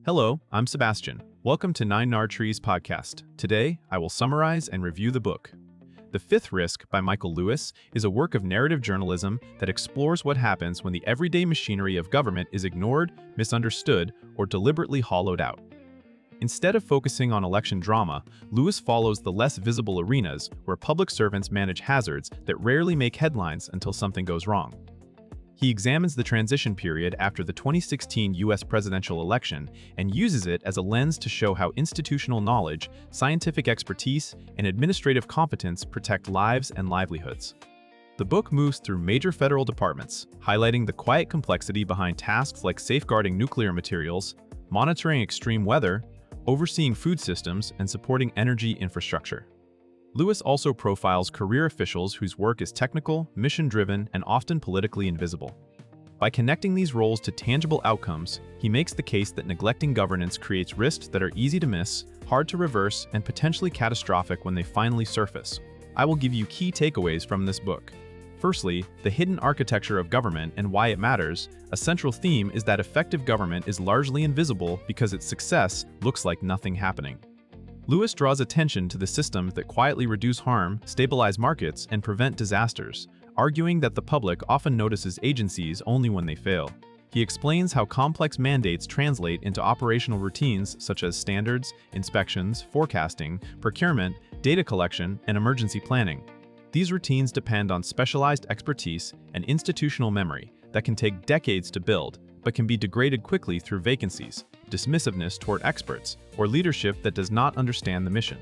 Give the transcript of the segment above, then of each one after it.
Hello, I'm Sebastian. Welcome to Nine Nar Trees podcast. Today, I will summarize and review the book. The Fifth Risk by Michael Lewis is a work of narrative journalism that explores what happens when the everyday machinery of government is ignored, misunderstood, or deliberately hollowed out. Instead of focusing on election drama, Lewis follows the less visible arenas where public servants manage hazards that rarely make headlines until something goes wrong. He examines the transition period after the 2016 U.S. presidential election and uses it as a lens to show how institutional knowledge, scientific expertise, and administrative competence protect lives and livelihoods. The book moves through major federal departments, highlighting the quiet complexity behind tasks like safeguarding nuclear materials, monitoring extreme weather, overseeing food systems, and supporting energy infrastructure. Lewis also profiles career officials whose work is technical, mission-driven, and often politically invisible. By connecting these roles to tangible outcomes, he makes the case that neglecting governance creates risks that are easy to miss, hard to reverse, and potentially catastrophic when they finally surface. I will give you key takeaways from this book. Firstly, the hidden architecture of government and why it matters. A central theme is that effective government is largely invisible because its success looks like nothing happening. Lewis draws attention to the systems that quietly reduce harm, stabilize markets, and prevent disasters, arguing that the public often notices agencies only when they fail. He explains how complex mandates translate into operational routines such as standards, inspections, forecasting, procurement, data collection, and emergency planning. These routines depend on specialized expertise and institutional memory that can take decades to build, but can be degraded quickly through vacancies, dismissiveness toward experts, or leadership that does not understand the mission.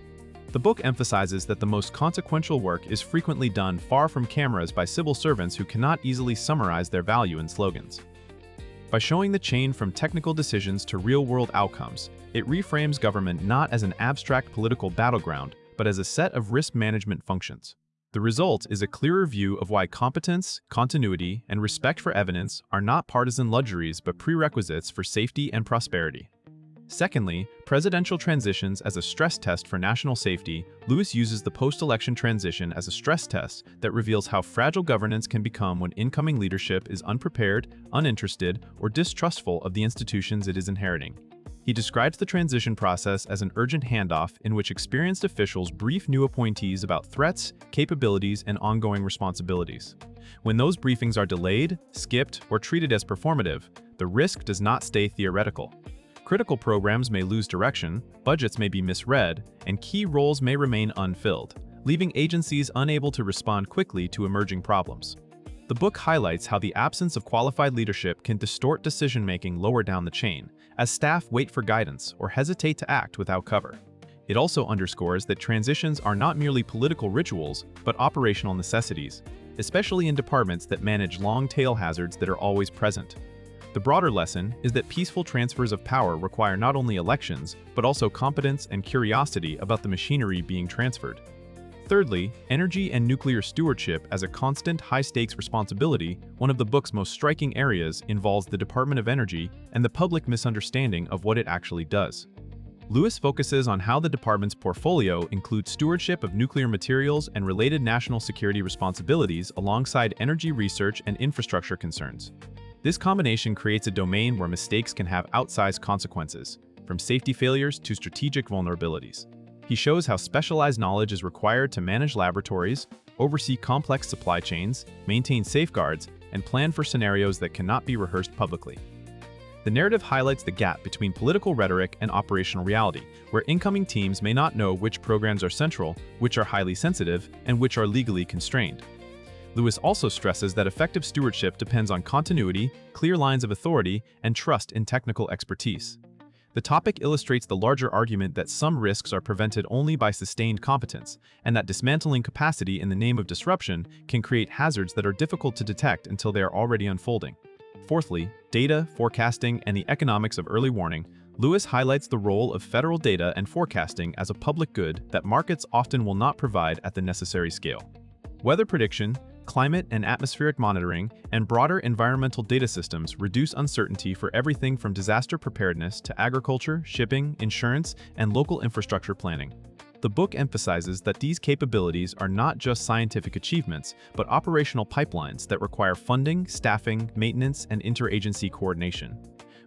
The book emphasizes that the most consequential work is frequently done far from cameras by civil servants who cannot easily summarize their value in slogans. By showing the chain from technical decisions to real-world outcomes, it reframes government not as an abstract political battleground, but as a set of risk management functions. The result is a clearer view of why competence, continuity, and respect for evidence are not partisan luxuries but prerequisites for safety and prosperity. Secondly, presidential transitions as a stress test for national safety. Lewis uses the post-election transition as a stress test that reveals how fragile governance can become when incoming leadership is unprepared, uninterested, or distrustful of the institutions it is inheriting. He describes the transition process as an urgent handoff in which experienced officials brief new appointees about threats, capabilities, and ongoing responsibilities. When those briefings are delayed, skipped, or treated as performative, the risk does not stay theoretical. Critical programs may lose direction, budgets may be misread, and key roles may remain unfilled, leaving agencies unable to respond quickly to emerging problems. The book highlights how the absence of qualified leadership can distort decision-making lower down the chain, as staff wait for guidance or hesitate to act without cover. It also underscores that transitions are not merely political rituals, but operational necessities, especially in departments that manage long-tail hazards that are always present. The broader lesson is that peaceful transfers of power require not only elections, but also competence and curiosity about the machinery being transferred. Thirdly, energy and nuclear stewardship as a constant, high-stakes responsibility. One of the book's most striking areas involves the Department of Energy and the public misunderstanding of what it actually does. Lewis focuses on how the department's portfolio includes stewardship of nuclear materials and related national security responsibilities alongside energy research and infrastructure concerns. This combination creates a domain where mistakes can have outsized consequences, from safety failures to strategic vulnerabilities. He shows how specialized knowledge is required to manage laboratories, oversee complex supply chains, maintain safeguards, and plan for scenarios that cannot be rehearsed publicly. The narrative highlights the gap between political rhetoric and operational reality, where incoming teams may not know which programs are central, which are highly sensitive, and which are legally constrained. Lewis also stresses that effective stewardship depends on continuity, clear lines of authority, and trust in technical expertise. The topic illustrates the larger argument that some risks are prevented only by sustained competence, and that dismantling capacity in the name of disruption can create hazards that are difficult to detect until they are already unfolding. Fourthly, data, forecasting, and the economics of early warning. Lewis highlights the role of federal data and forecasting as a public good that markets often will not provide at the necessary scale. Weather prediction, climate and atmospheric monitoring, and broader environmental data systems reduce uncertainty for everything from disaster preparedness to agriculture, shipping, insurance, and local infrastructure planning. The book emphasizes that these capabilities are not just scientific achievements, but operational pipelines that require funding, staffing, maintenance, and interagency coordination.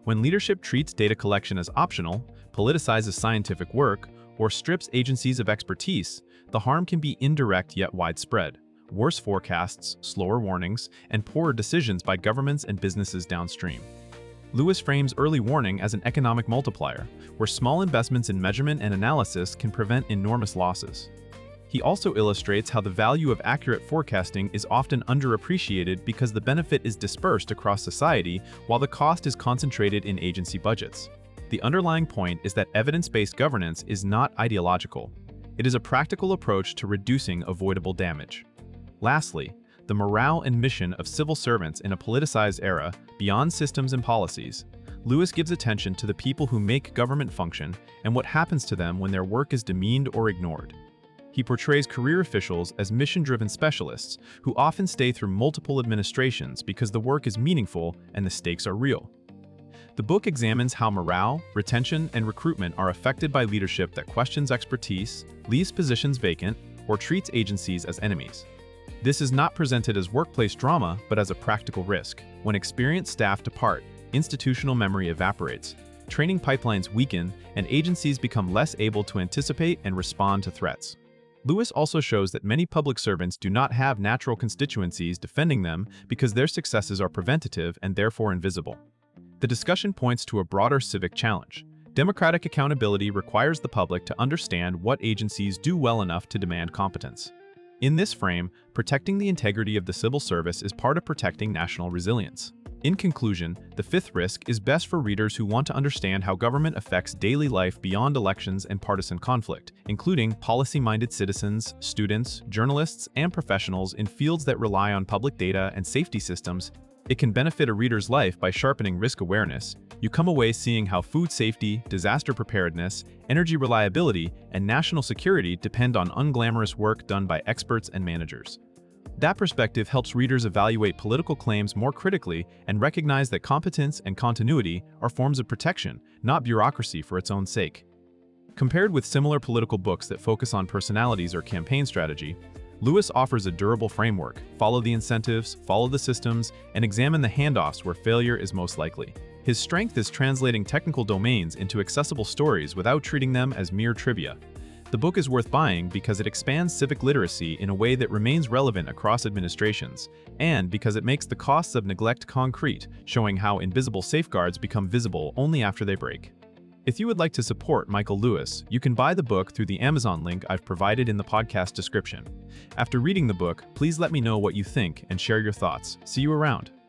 When leadership treats data collection as optional, politicizes scientific work, or strips agencies of expertise, the harm can be indirect yet widespread. Worse forecasts, slower warnings, and poorer decisions by governments and businesses downstream. Lewis frames early warning as an economic multiplier, where small investments in measurement and analysis can prevent enormous losses. He also illustrates how the value of accurate forecasting is often underappreciated because the benefit is dispersed across society while the cost is concentrated in agency budgets. The underlying point is that evidence-based governance is not ideological. It is a practical approach to reducing avoidable damage. Lastly, the morale and mission of civil servants in a politicized era, beyond systems and policies. Lewis gives attention to the people who make government function and what happens to them when their work is demeaned or ignored. He portrays career officials as mission-driven specialists who often stay through multiple administrations because the work is meaningful and the stakes are real. The book examines how morale, retention, and recruitment are affected by leadership that questions expertise, leaves positions vacant, or treats agencies as enemies. This is not presented as workplace drama, but as a practical risk. When experienced staff depart, institutional memory evaporates, training pipelines weaken, and agencies become less able to anticipate and respond to threats. Lewis also shows that many public servants do not have natural constituencies defending them because their successes are preventative and therefore invisible. The discussion points to a broader civic challenge. Democratic accountability requires the public to understand what agencies do well enough to demand competence. In this frame, protecting the integrity of the civil service is part of protecting national resilience. In conclusion, The Fifth Risk is best for readers who want to understand how government affects daily life beyond elections and partisan conflict, including policy-minded citizens, students, journalists, and professionals in fields that rely on public data and safety systems. It can benefit a reader's life by sharpening risk awareness. You come away seeing how food safety, disaster preparedness, energy reliability, and national security depend on unglamorous work done by experts and managers. That perspective helps readers evaluate political claims more critically and recognize that competence and continuity are forms of protection, not bureaucracy for its own sake. Compared with similar political books that focus on personalities or campaign strategy, Lewis offers a durable framework: follow the incentives, follow the systems, and examine the handoffs where failure is most likely. His strength is translating technical domains into accessible stories without treating them as mere trivia. The book is worth buying because it expands civic literacy in a way that remains relevant across administrations, and because it makes the costs of neglect concrete, showing how invisible safeguards become visible only after they break. If you would like to support Michael Lewis, you can buy the book through the Amazon link I've provided in the podcast description. After reading the book, please let me know what you think and share your thoughts. See you around.